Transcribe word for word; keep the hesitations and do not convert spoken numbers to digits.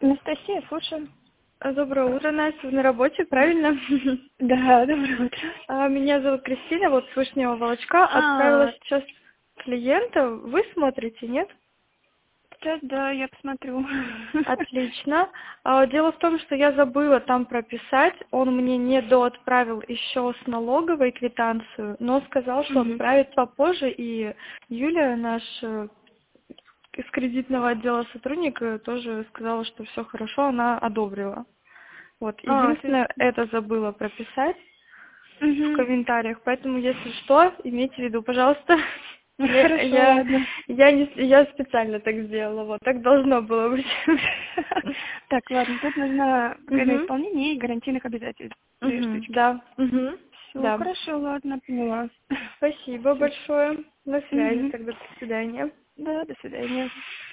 Анастасия, слушаю. А, Доброе утро, Настя. Вы на работе, правильно? Да, доброе утро. А, Меня зовут Кристина, вот с Вышнего Волочка. Отправила А, сейчас клиента. Вы смотрите, нет? сейчас, да, я посмотрю. Отлично. А, Дело в том, что я забыла там прописать. Он мне не доотправил еще с налоговой квитанцию, но сказал, что Мгм. отправит попозже. И Юля, наш э, из кредитного отдела сотрудник, э, тоже сказала, что все хорошо, она одобрила. Вот. А, то есть... Единственное, это забыла прописать в Мгм. комментариях, поэтому, если что, имейте в виду, пожалуалста. Я, Хорошо, я, ладно. я, не, я специально так сделала, вот, так должно было быть. Так, ладно, тут нужно показать Угу, исполнение и гарантийных обязательств. Две угу, штучки. да, угу, Все, да. хорошо, ладно, поняла. Спасибо Все. большое. На связи Угу. тогда, до свидания. Да, до свидания.